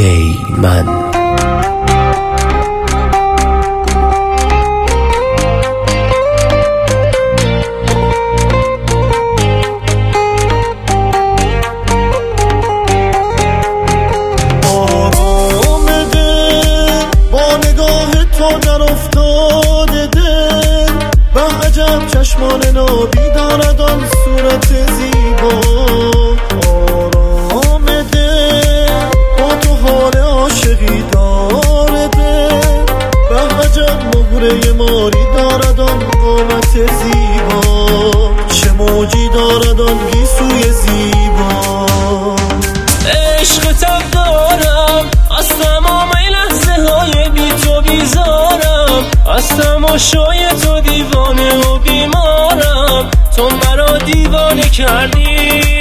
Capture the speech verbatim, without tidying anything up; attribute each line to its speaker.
Speaker 1: ای من.
Speaker 2: چشمان نابی دارد آن صورت زیبا، آرام ده با تو حال عاشقی دارده، به عجب مهره ماری دارد آن قامت زیبا، چه موجی دارد آن گیسوی زیبا.
Speaker 3: عشقتم دارم از تمام لحظه های بی تو بیزارم، از تماشای تو دیوانه و بیمارم، تو مرا دیوانه کردی.